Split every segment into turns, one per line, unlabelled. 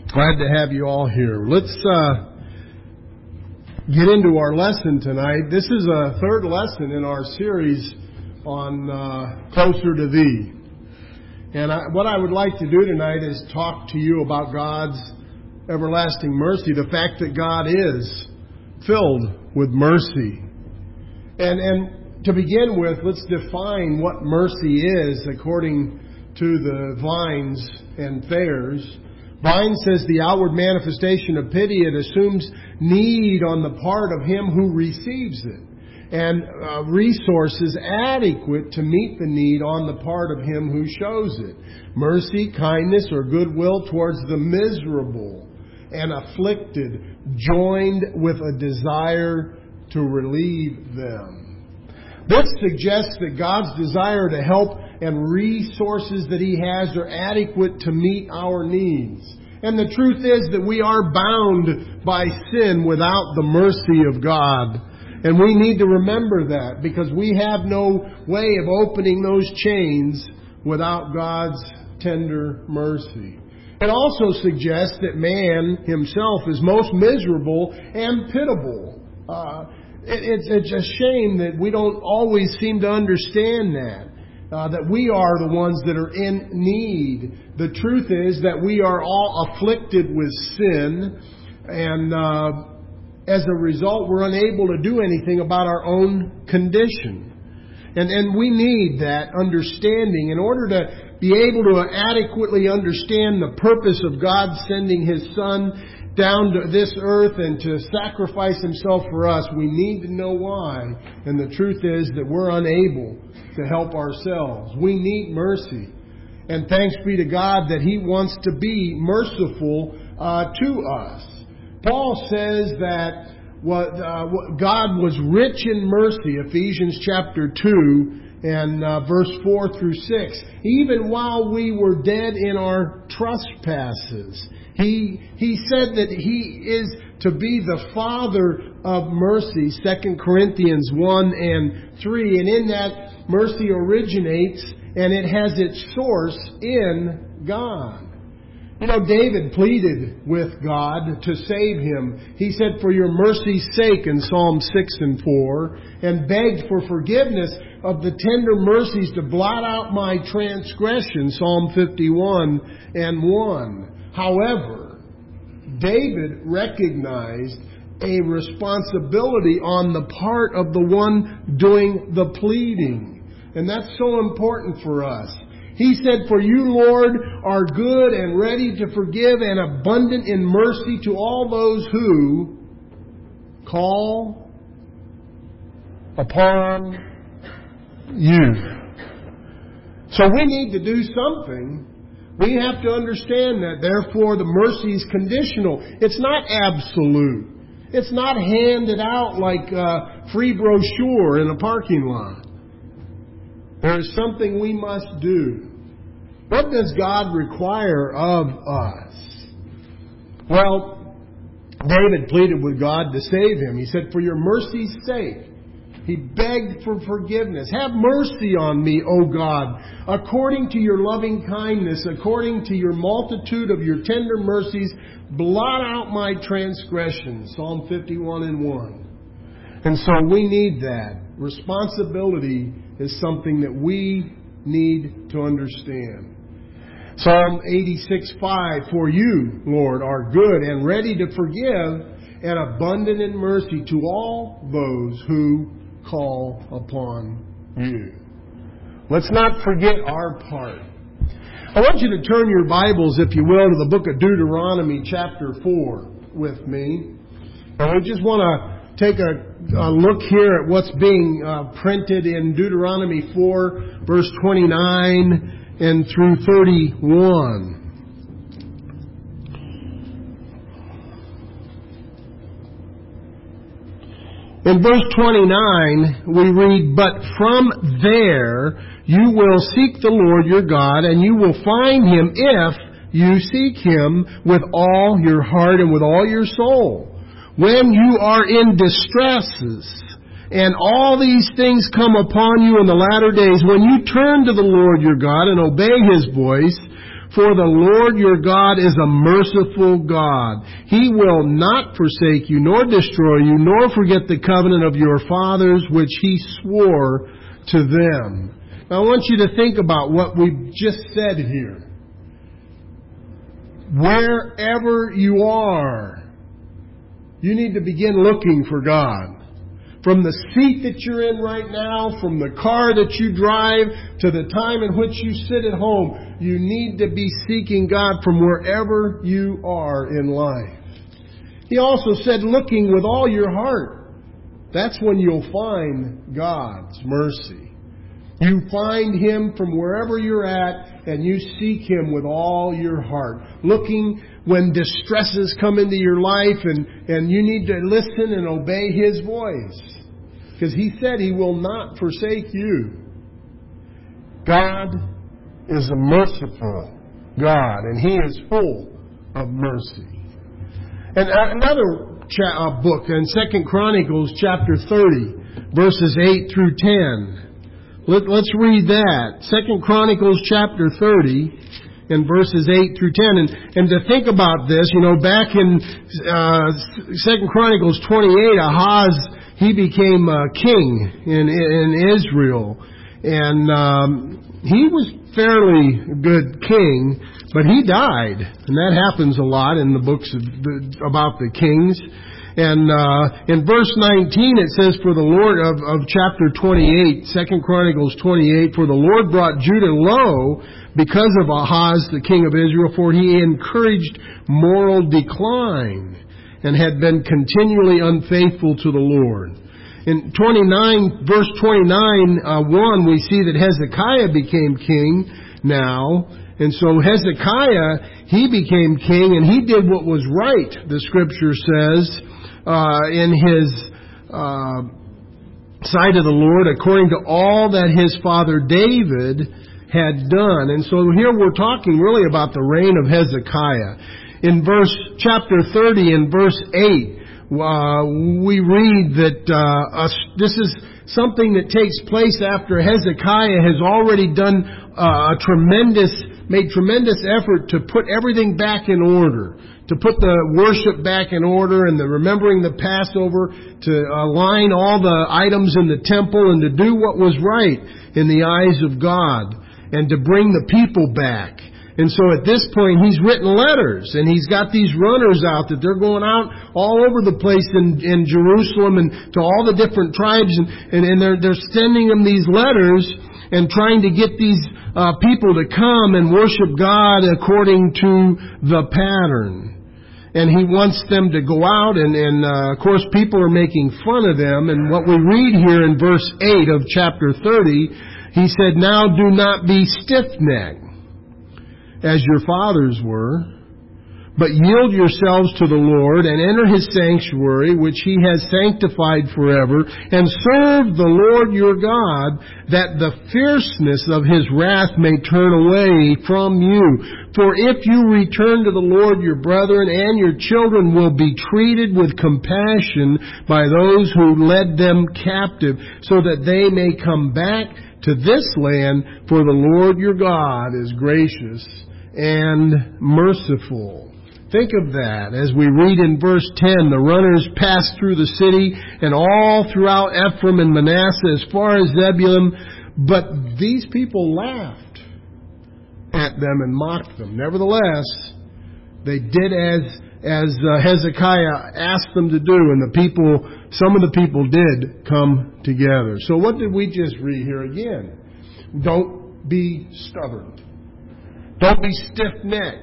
Glad to have you all here. Let's get into our lesson tonight. This is a third lesson in our series on Closer to Thee. And what I would like to do tonight is talk to you about God's everlasting mercy, the fact that God is filled with mercy. And to begin with, let's define what mercy is according to the Vines and Thayers. Vine says the outward manifestation of pity. It assumes need on the part of him who receives it, and resources adequate to meet the need on the part of him who shows it. Mercy, kindness, or goodwill towards the miserable and afflicted, joined with a desire to relieve them. This suggests that God's desire to help and resources that He has are adequate to meet our needs. And the truth is that we are bound by sin without the mercy of God. And we need to remember that, because we have no way of opening those chains without God's tender mercy. It also suggests that man himself is most miserable and pitiable. It's a shame that we don't always seem to understand that we are the ones that are in need. The truth is that we are all afflicted with sin, and as a result, we're unable to do anything about our own condition. And we need that understanding in order to be able to adequately understand the purpose of God sending His Son down to this earth and to sacrifice Himself for us. We need to know why. And the truth is that we're unable to help ourselves. We need mercy. And thanks be to God that He wants to be merciful to us. Paul says that God was rich in mercy, Ephesians chapter 2 and verse 4 through 6. Even while we were dead in our trespasses, He said that He is to be the Father of mercy, 2 Corinthians 1 and 3. And in that, mercy originates and it has its source in God. You know, David pleaded with God to save him. He said, "For your mercy's sake," in Psalm 6 and 4, and begged for forgiveness of the tender mercies to blot out my transgression, Psalm 51 and 1. However, David recognized a responsibility on the part of the one doing the pleading. And that's so important for us. He said, "For you, Lord, are good and ready to forgive and abundant in mercy to all those who call upon you." So we need to do something. We have to understand that, therefore, the mercy is conditional. It's not absolute. It's not handed out like a free brochure in a parking lot. There is something we must do. What does God require of us? Well, David pleaded with God to save him. He said, "For your mercy's sake." He begged for forgiveness. "Have mercy on me, O God, according to your loving kindness, according to your multitude of your tender mercies, blot out my transgressions." Psalm 51 and 1. And so we need that. Responsibility is something that we need to understand. Psalm 86:5, "For you, Lord, are good and ready to forgive and abundant in mercy to all those who call upon you." Let's not forget our part. I want you to turn your Bibles, if you will, to the book of Deuteronomy chapter 4 with me. And we just want to take a look here at what's being printed in Deuteronomy 4, verse 29 and through 31. In verse 29, we read, "But from there you will seek the Lord your God, and you will find Him if you seek Him with all your heart and with all your soul. When you are in distresses, and all these things come upon you in the latter days, when you turn to the Lord your God and obey His voice, For the Lord your God is a merciful God. He will not forsake you, nor destroy you, nor forget the covenant of your fathers, which He swore to them. Now, I want you to think about what we've just said here. Wherever you are, you need to begin looking for God. From the seat that you're in right now, from the car that you drive, to the time in which you sit at home, you need to be seeking God from wherever you are in life. He also said, looking with all your heart. That's when you'll find God's mercy. You find Him from wherever you're at, and you seek Him with all your heart. Looking when distresses come into your life, and you need to listen and obey His voice. Because He said He will not forsake you. God is a merciful God, and He is full of mercy. And another book in 2 Chronicles chapter 30, verses 8 through 10. Let's read that. 2 Chronicles chapter 30 and verses 8 through 10. And to think about this, back in 2 Chronicles 28, Ahaz, he became king in Israel. And he was fairly good king, but he died. And that happens a lot in the books about the kings. And in verse 19 it says, for the Lord of chapter 28, 2 Chronicles 28, for the Lord brought Judah low because of Ahaz, the king of Israel, for he encouraged moral decline and had been continually unfaithful to the Lord. In verse 29, 1, we see that Hezekiah became king now. And so Hezekiah, he became king, and he did what was right, the Scripture says, in his sight of the Lord, according to all that his father David had done. And so here we're talking really about the reign of Hezekiah. In chapter 30 and verse 8, we read that this is something that takes place after Hezekiah has already done made tremendous effort to put everything back in order, to put the worship back in order and remembering the Passover, to align all the items in the temple and to do what was right in the eyes of God and to bring the people back. And so at this point, he's written letters, and he's got these runners out that they're going out all over the place in Jerusalem and to all the different tribes, and they're sending them these letters and trying to get these people to come and worship God according to the pattern. And he wants them to go out, and of course people are making fun of them. And what we read here in verse 8 of chapter 30, he said, now do not be stiff-necked, as your fathers were, but yield yourselves to the Lord and enter His sanctuary, which He has sanctified forever, and serve the Lord your God, that the fierceness of His wrath may turn away from you. For if you return to the Lord, your brethren and your children will be treated with compassion by those who led them captive, so that they may come back to this land, for the Lord your God is gracious and merciful. Think of that as we read in verse 10, the runners passed through the city and all throughout Ephraim and Manasseh as far as Zebulun, but these people laughed at them and mocked them. Nevertheless, they did as Hezekiah asked them to do, and some of the people did come together. So what did we just read here again? Don't be stubborn. Don't be stiff-necked.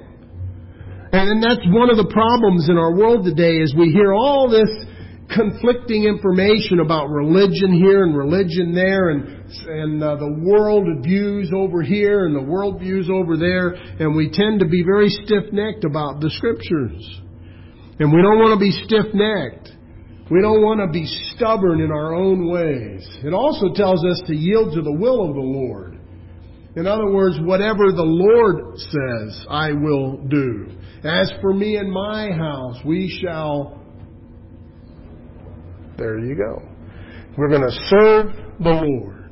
And that's one of the problems in our world today, is we hear all this conflicting information about religion here and religion there, and the world views over here and the world views over there, and we tend to be very stiff-necked about the Scriptures. And we don't want to be stiff-necked. We don't want to be stubborn in our own ways. It also tells us to yield to the will of the Lord. In other words, whatever the Lord says, I will do. As for me and my house, we shall... There you go. We're going to serve the Lord.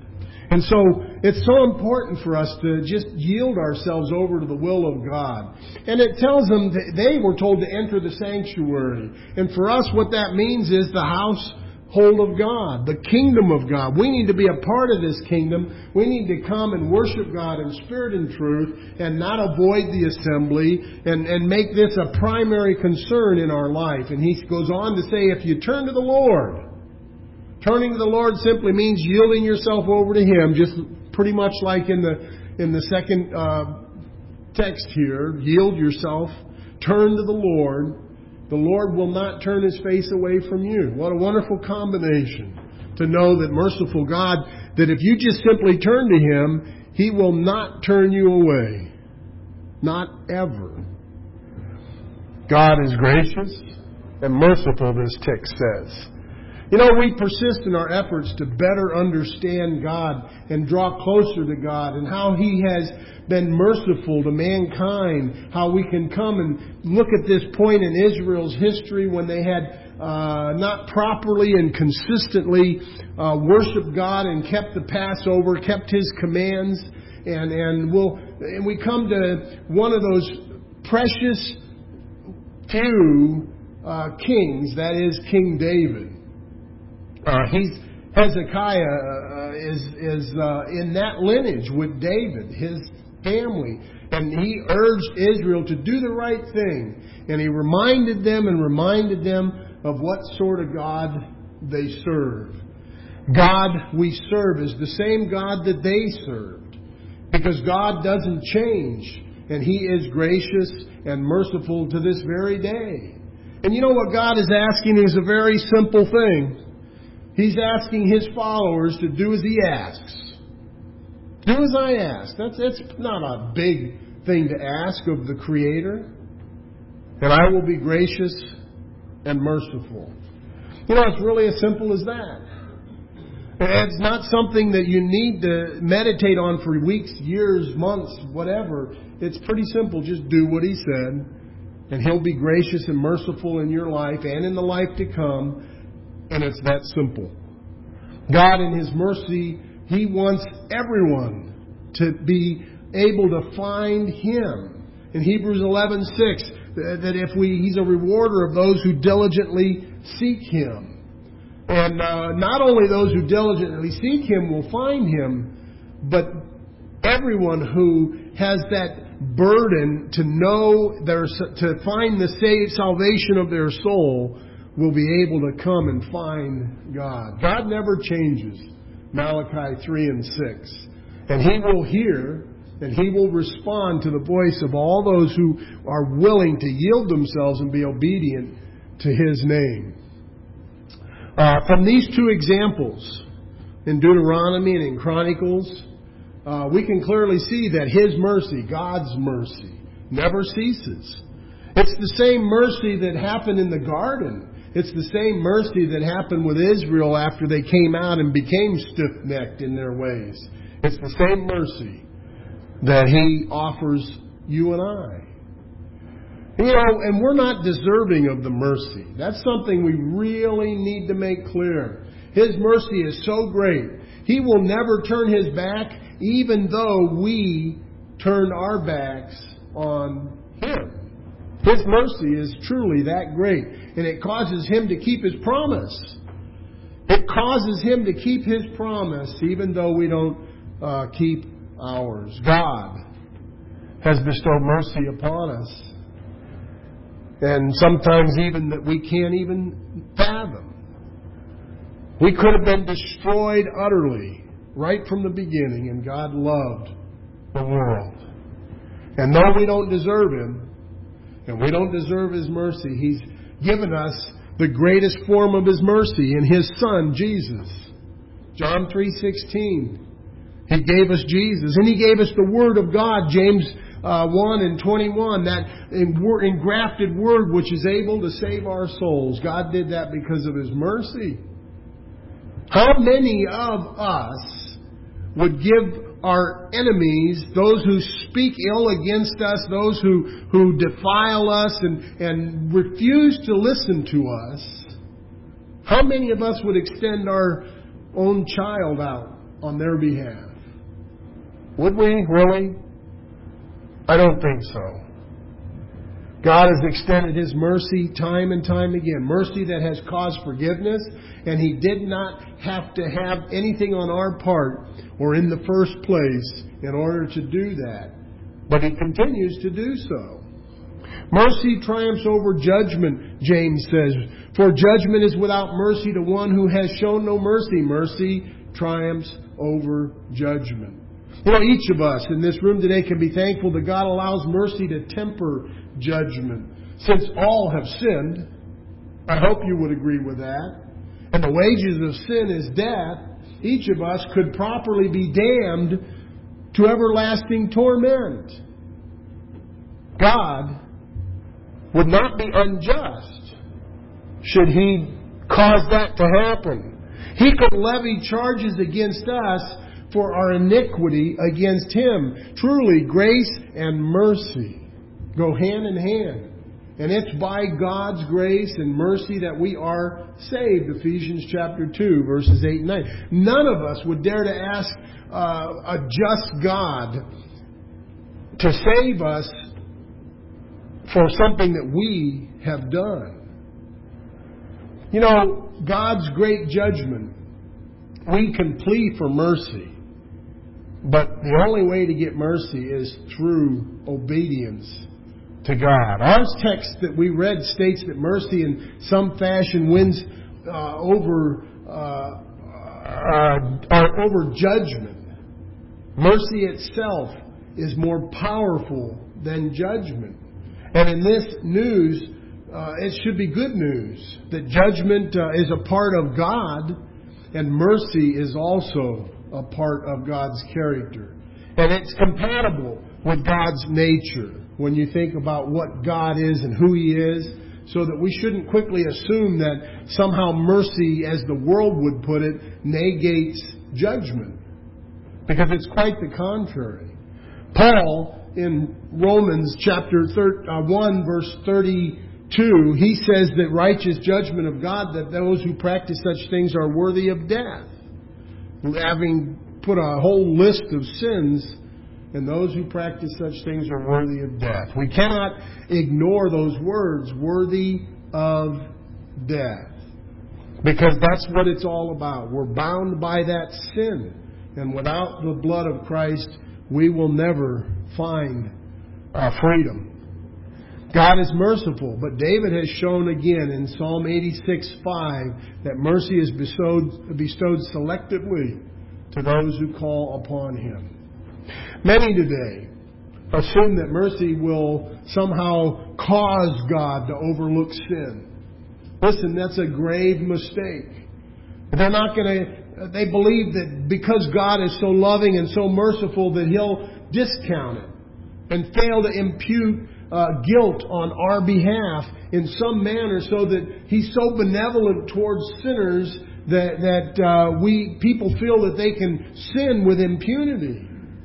And so it's so important for us to just yield ourselves over to the will of God. And it tells them that they were told to enter the sanctuary. And for us, what that means is the household of God, the kingdom of God. We need to be a part of this kingdom. We need to come and worship God in spirit and truth and not avoid the assembly and make this a primary concern in our life. And he goes on to say, if you turn to the Lord, turning to the Lord simply means yielding yourself over to Him, just pretty much like in the second text here. Yield yourself, turn to the Lord. The Lord will not turn His face away from you. What a wonderful combination to know that merciful God, that if you just simply turn to Him, He will not turn you away. Not ever. God is gracious and merciful, this text says. You know, we persist in our efforts to better understand God and draw closer to God and how He has been merciful to mankind, how we can come and look at this point in Israel's history when they had not properly and consistently worshiped God and kept the Passover, kept His commands, and we come to one of those precious few kings, that is King David. Hezekiah is in that lineage with David, his family. And he urged Israel to do the right thing. And he reminded them of what sort of God they serve. God we serve is the same God that they served. Because God doesn't change. And He is gracious and merciful to this very day. And you know what God is asking is a very simple thing. He's asking His followers to do as He asks. Do as I ask. That's not a big thing to ask of the Creator. And I will be gracious and merciful. You know, it's really as simple as that. It's not something that you need to meditate on for weeks, years, months, whatever. It's pretty simple. Just do what He said, and He'll be gracious and merciful in your life and in the life to come. And it's that simple. God in His mercy, He wants everyone to be able to find Him. In Hebrews 11:6, that He's a rewarder of those who diligently seek Him. And not only those who diligently seek Him will find Him, but everyone who has that burden to know to find the salvation of their soul will be able to come and find God. God never changes. Malachi 3 and 6. And He will hear and He will respond to the voice of all those who are willing to yield themselves and be obedient to His name. From these two examples in Deuteronomy and in Chronicles, we can clearly see that His mercy, God's mercy, never ceases. It's the same mercy that happened in the garden. It's the same mercy that happened with Israel after they came out and became stiff-necked in their ways. It's the same mercy that He offers you and I. You know, and we're not deserving of the mercy. That's something we really need to make clear. His mercy is so great. He will never turn His back, even though we turn our backs on Him. His mercy is truly that great. And it causes Him to keep His promise. It causes Him to keep His promise, even though we don't keep ours. God has bestowed mercy upon us. And sometimes even that we can't even fathom. We could have been destroyed utterly right from the beginning, and God loved the world. And though we don't deserve Him, and we don't deserve His mercy, He's given us the greatest form of His mercy in His Son, Jesus. John 3:16. He gave us Jesus, and He gave us the Word of God, James 1 and 21, that engrafted Word which is able to save our souls. God did that because of His mercy. How many of us would give our enemies, those who speak ill against us, those who defile us and refuse to listen to us, how many of us would extend our own child out on their behalf.
Would we, really? I don't think so.
God has extended His mercy time and time again. Mercy that has caused forgiveness, and He did not have to have anything on our part or in the first place in order to do that. But He continues to do so. Mercy triumphs over judgment, James says. For judgment is without mercy to one who has shown no mercy. Mercy triumphs over judgment. You know, each of us in this room today can be thankful that God allows mercy to temper judgment. Since all have sinned, I hope you would agree with that, and the wages of sin is death, each of us could properly be damned to everlasting torment. God would not be unjust should He cause that to happen. He could levy charges against us for our iniquity against Him. Truly, grace and mercy go hand in hand. And it's by God's grace and mercy that we are saved. Ephesians chapter 2, verses 8 and 9. None of us would dare to ask a just God to save us for something that we have done. You know, God's great judgment, we can plead for mercy. But the only way to get mercy is through obedience to God. Our text that we read states that mercy in some fashion wins over judgment. Mercy itself is more powerful than judgment. And in this news, it should be good news that judgment is a part of God, and mercy is also a part of God's character. And it's compatible with God's nature when you think about what God is and who He is, so that we shouldn't quickly assume that somehow mercy, as the world would put it, negates judgment. Because it's quite the contrary. Paul, in Romans chapter 1, verse 32, he says that righteous judgment of God, that those who practice such things are worthy of death. Having put a whole list of sins, and those who practice such things are worthy of death. We cannot ignore those words, worthy of death. Because that's what it's all about. We're bound by that sin. And without the blood of Christ, we will never find freedom. God is merciful, but David has shown again in Psalm 86:5 that mercy is bestowed selectively to those who call upon Him. Many today assume that mercy will somehow cause God to overlook sin. Listen, that's a grave mistake. They believe that because God is so loving and so merciful that He'll discount it and fail to impute guilt on our behalf in some manner, so that He's so benevolent towards sinners that people feel that they can sin with impunity.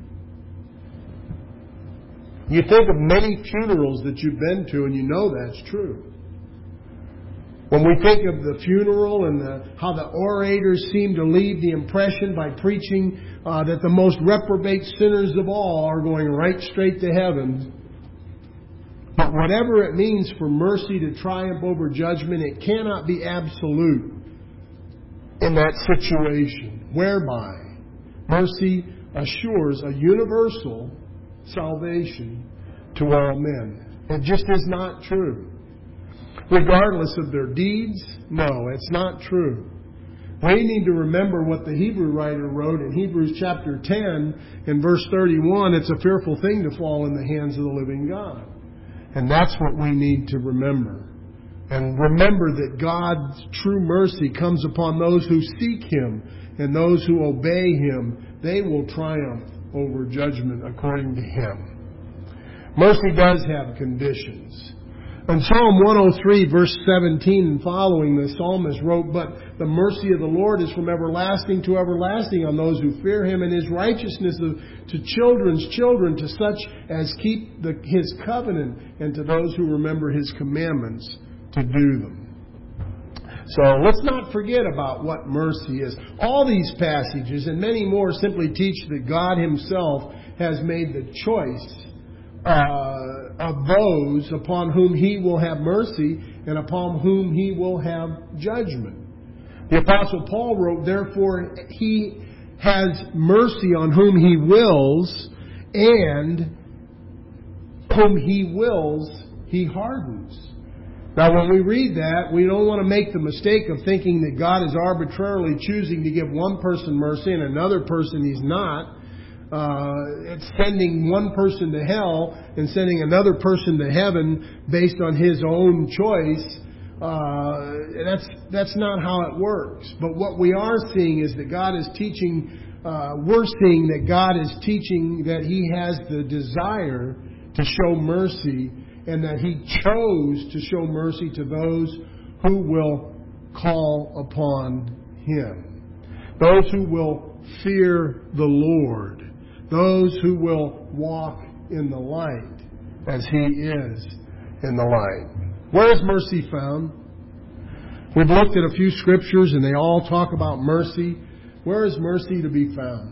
You think of many funerals that you've been to, and you know that's true. When we think of the funeral and how the orators seem to leave the impression by preaching that the most reprobate sinners of all are going right straight to heaven. But whatever it means for mercy to triumph over judgment, it cannot be absolute in that situation, whereby mercy assures a universal salvation to all men. It just is not true. Regardless of their deeds, no, it's not true. We need to remember what the Hebrew writer wrote in Hebrews chapter 10 in verse 31. It's a fearful thing to fall in the hands of the living God. And that's what we need to remember. And remember that God's true mercy comes upon those who seek Him, and those who obey Him, they will triumph over judgment according to Him. Mercy does have conditions. In Psalm 103, verse 17 and following, the psalmist wrote, "But the mercy of the Lord is from everlasting to everlasting on those who fear Him, and His righteousness to children's children, to such as keep His covenant, and to those who remember His commandments to do them." So let's not forget about what mercy is. All these passages and many more simply teach that God Himself has made the choice of those upon whom He will have mercy and upon whom He will have judgment. The Apostle Paul wrote, therefore He has mercy on whom He wills, and whom He wills, He hardens. Now when we read that, we don't want to make the mistake of thinking that God is arbitrarily choosing to give one person mercy and another person He's not. It's sending one person to hell and sending another person to heaven based on His own choice. That's not how it works. But what we are seeing is that God is teaching, we're seeing that God is teaching that He has the desire to show mercy, and that He chose to show mercy to those who will call upon Him. Those who will fear the Lord. Those who will walk in the light as He is in the light. Where is mercy found? We've looked at a few scriptures and they all talk about mercy. Where is mercy to be found?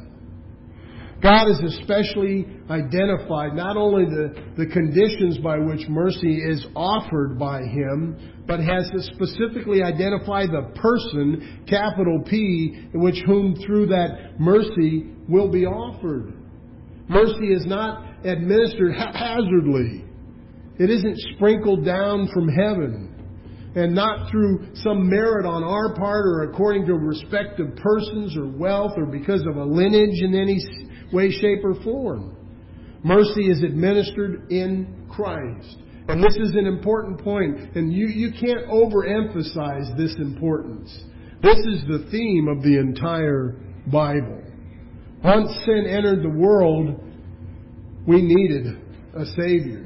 God has especially identified not only the conditions by which mercy is offered by Him, but has specifically identified the person, capital P, whom through that mercy will be offered. Mercy is not administered haphazardly. It isn't sprinkled down from heaven, and not through some merit on our part or according to respect of persons or wealth or because of a lineage in any way, shape, or form. Mercy is administered in Christ. And this is an important point, and you can't overemphasize this importance. This is the theme of the entire Bible. Once sin entered the world, we needed a Savior.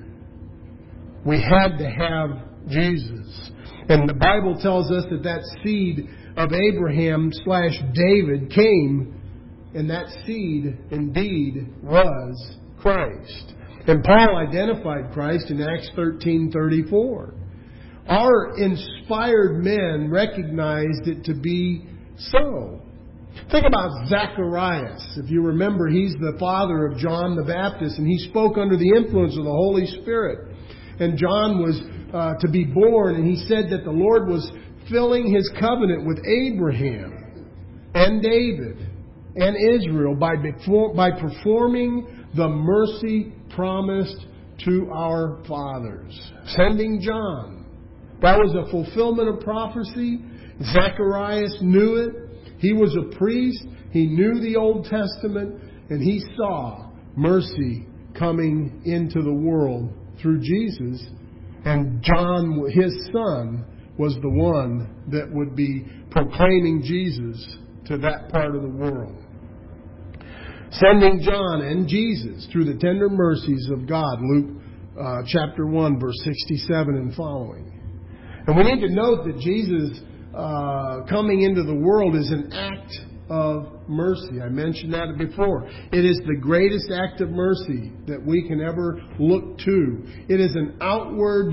We had to have Jesus. And the Bible tells us that seed of Abraham / David came, and that seed indeed was Christ. And Paul identified Christ in Acts 13:34. Our inspired men recognized it to be so. Think about Zacharias. If you remember, he's the father of John the Baptist, and he spoke under the influence of the Holy Spirit. And John was to be born, and he said that the Lord was filling His covenant with Abraham and David and Israel by performing the mercy promised to our fathers. Sending John. That was a fulfillment of prophecy. Zacharias knew it. He was a priest. He knew the Old Testament. And he saw mercy coming into the world through Jesus. And John, his son, was the one that would be proclaiming Jesus to that part of the world. Sending John and Jesus through the tender mercies of God, Luke chapter 1, verse 67 and following. And we need to note that Jesus coming into the world is an act of mercy. I mentioned that before. It is the greatest act of mercy that we can ever look to. It is an outward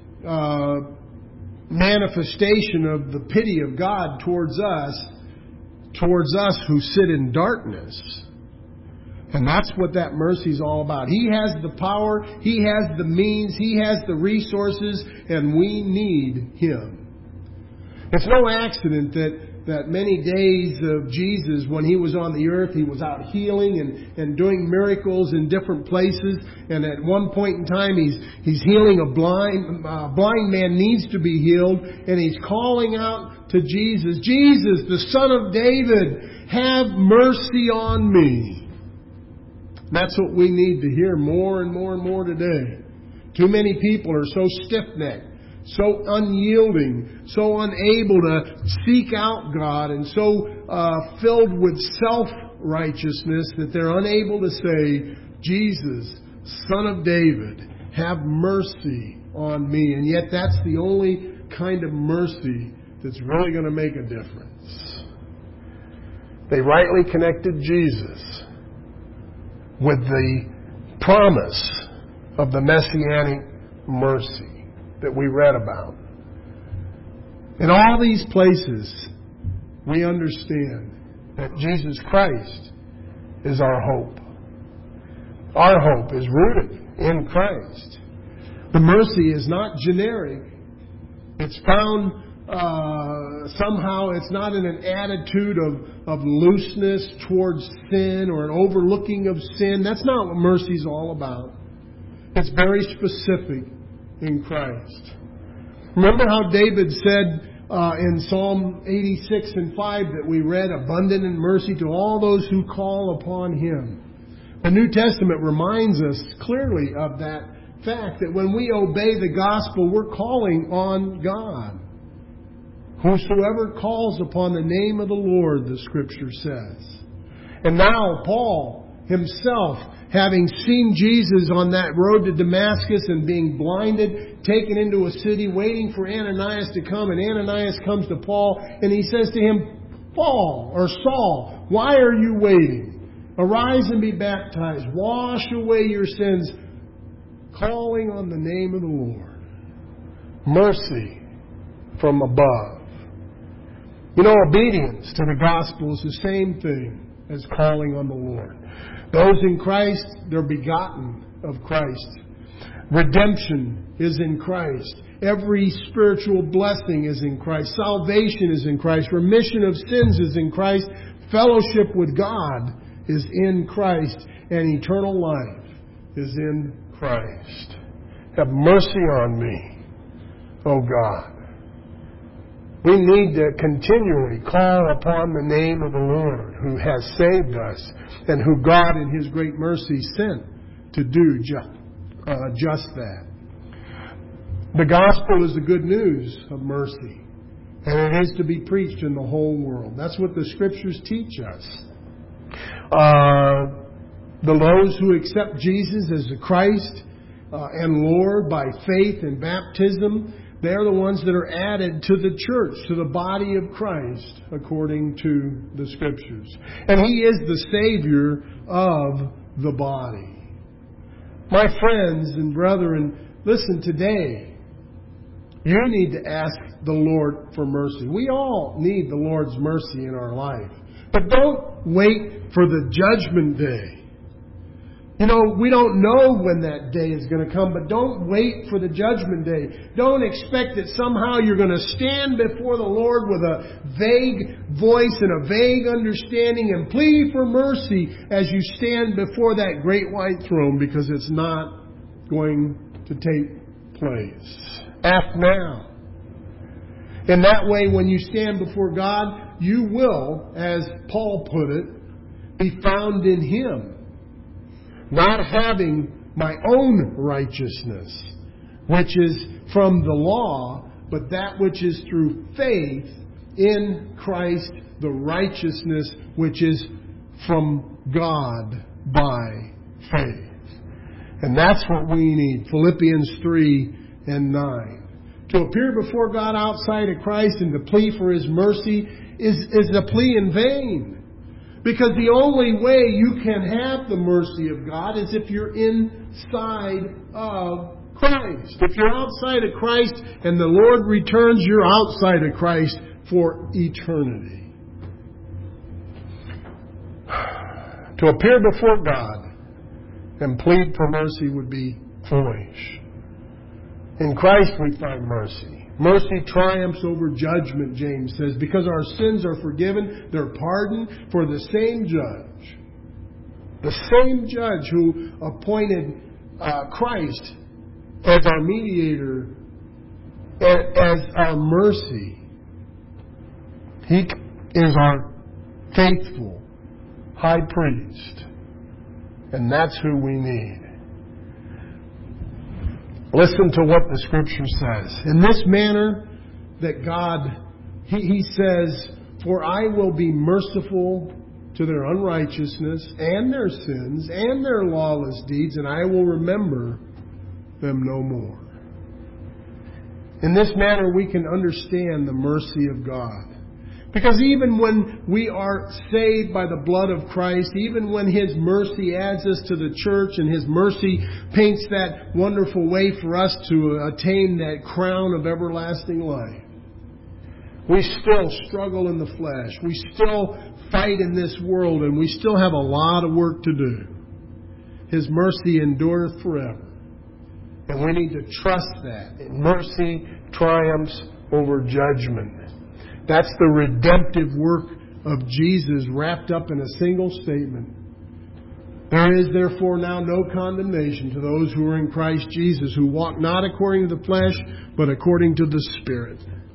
manifestation of the pity of God towards us who sit in darkness. And that's what that mercy is all about. He has the power, He has the means, He has the resources, and we need Him. It's no accident that many days of Jesus, when He was on the earth, He was out healing and doing miracles in different places. And at one point in time, He's healing a blind man needs to be healed. And He's calling out to Jesus, Jesus, the Son of David, have mercy on me. That's what we need to hear more and more and more today. Too many people are so stiff-necked, so unyielding, so unable to seek out God, and so filled with self-righteousness that they're unable to say, Jesus, Son of David, have mercy on me. And yet that's the only kind of mercy that's really going to make a difference. They rightly connected Jesus with the promise of the messianic mercy that we read about. In all these places, we understand that Jesus Christ is our hope. Our hope is rooted in Christ. The mercy is not generic. It's found somehow, it's not in an attitude of looseness towards sin or an overlooking of sin. That's not what mercy is all about. It's very specific in Christ. Remember how David said in Psalm 86 and 5 that we read, abundant in mercy to all those who call upon Him. The New Testament reminds us clearly of that fact that when we obey the gospel, we're calling on God. Whosoever calls upon the name of the Lord, the Scripture says. And now Paul himself, having seen Jesus on that road to Damascus and being blinded, taken into a city, waiting for Ananias to come, and Ananias comes to Paul and he says to him, Paul, or Saul, why are you waiting? Arise and be baptized. Wash away your sins, calling on the name of the Lord. Mercy from above. You know, obedience to the gospel is the same thing as calling on the Lord. Those in Christ, they're begotten of Christ. Redemption is in Christ. Every spiritual blessing is in Christ. Salvation is in Christ. Remission of sins is in Christ. Fellowship with God is in Christ. And eternal life is in Christ. Have mercy on me, O God. We need to continually call upon the name of the Lord who has saved us and who God in His great mercy sent to do just that. The gospel is the good news of mercy, and it is to be preached in the whole world. That's what the Scriptures teach us. Those who accept Jesus as the Christ and Lord by faith and baptism, they're the ones that are added to the church, to the body of Christ, according to the Scriptures. And He is the Savior of the body. My friends and brethren, listen, today, you need to ask the Lord for mercy. We all need the Lord's mercy in our life. But don't wait for the judgment day. You know, we don't know when that day is going to come, but don't wait for the judgment day. Don't expect that somehow you're going to stand before the Lord with a vague voice and a vague understanding and plead for mercy as you stand before that great white throne, because it's not going to take place. Act now. In that way, when you stand before God, you will, as Paul put it, be found in Him. Not having my own righteousness, which is from the law, but that which is through faith in Christ, the righteousness which is from God by faith. And that's what we need. Philippians 3 and 9. To appear before God outside of Christ and to plead for His mercy is a plea in vain. Because the only way you can have the mercy of God is if you're inside of Christ. If you're outside of Christ and the Lord returns, you're outside of Christ for eternity. To appear before God and plead for mercy would be foolish. In Christ we find mercy. Mercy triumphs over judgment, James says, because our sins are forgiven, they're pardoned for the same judge. The same judge who appointed Christ as our mediator, as our mercy. He is our faithful high priest. And that's who we need. Listen to what the Scripture says. In this manner that God, He says, for I will be merciful to their unrighteousness and their sins and their lawless deeds, and I will remember them no more. In this manner we can understand the mercy of God. Because even when we are saved by the blood of Christ, even when His mercy adds us to the church and His mercy paints that wonderful way for us to attain that crown of everlasting life, We still struggle in the flesh. We still fight in this world, and we still have a lot of work to do. His mercy endureth forever. And we need to trust that. Mercy triumphs over judgment. That's the redemptive work of Jesus wrapped up in a single statement. There is therefore now no condemnation to those who are in Christ Jesus, who walk not according to the flesh, but according to the Spirit.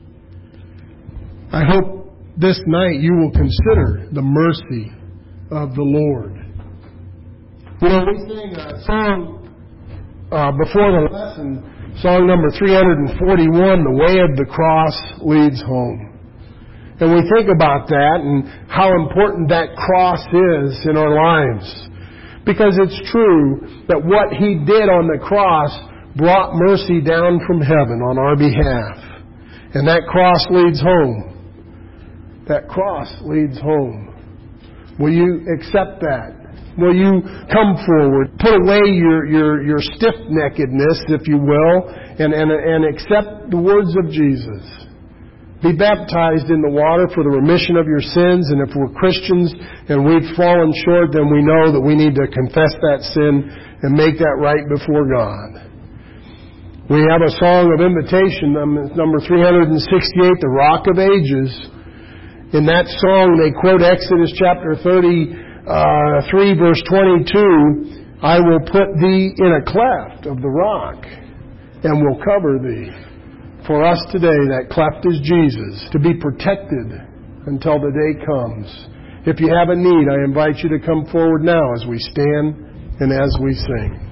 I hope this night you will consider the mercy of the Lord. You know, we sang a song before the lesson, song number 341, The Way of the Cross Leads Home. And we think about that and how important that cross is in our lives. Because it's true that what He did on the cross brought mercy down from heaven on our behalf. And that cross leads home. That cross leads home. Will you accept that? Will you come forward, put away your stiff-neckedness, if you will, and accept the words of Jesus? Be baptized in the water for the remission of your sins, and if we're Christians and we've fallen short, then we know that we need to confess that sin and make that right before God. We have a song of invitation, number 368, The Rock of Ages. In that song, they quote Exodus chapter 33, verse 22, I will put thee in a cleft of the rock and will cover thee. For us today, that cleft is Jesus, to be protected until the day comes. If you have a need, I invite you to come forward now as we stand and as we sing.